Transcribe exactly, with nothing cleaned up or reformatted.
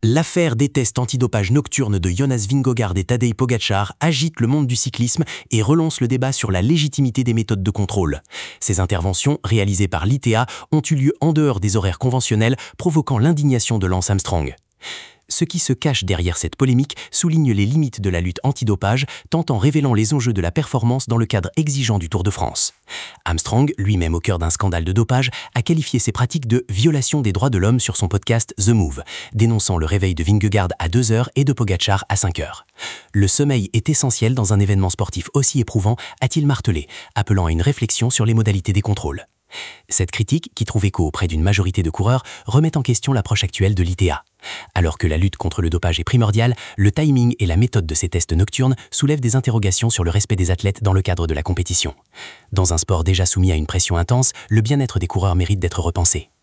L'affaire des tests antidopage nocturnes de Jonas Vingegaard et Tadej Pogačar agite le monde du cyclisme et relance le débat sur la légitimité des méthodes de contrôle. Ces interventions, réalisées par l'I T A, ont eu lieu en dehors des horaires conventionnels, provoquant l'indignation de Lance Armstrong. Ce qui se cache derrière cette polémique souligne les limites de la lutte antidopage, tout en révélant les enjeux de la performance dans le cadre exigeant du Tour de France. Armstrong, lui-même au cœur d'un scandale de dopage, a qualifié ces pratiques de violation des droits de l'homme sur son podcast The Move, dénonçant le réveil de Vingegaard à deux heures et de Pogačar à cinq heures. Le sommeil est essentiel dans un événement sportif aussi éprouvant, a-t-il martelé, appelant à une réflexion sur les modalités des contrôles. Cette critique, qui trouve écho auprès d'une majorité de coureurs, remet en question l'approche actuelle de l'I T A. Alors que la lutte contre le dopage est primordiale, le timing et la méthode de ces tests nocturnes soulèvent des interrogations sur le respect des athlètes dans le cadre de la compétition. Dans un sport déjà soumis à une pression intense, le bien-être des coureurs mérite d'être repensé.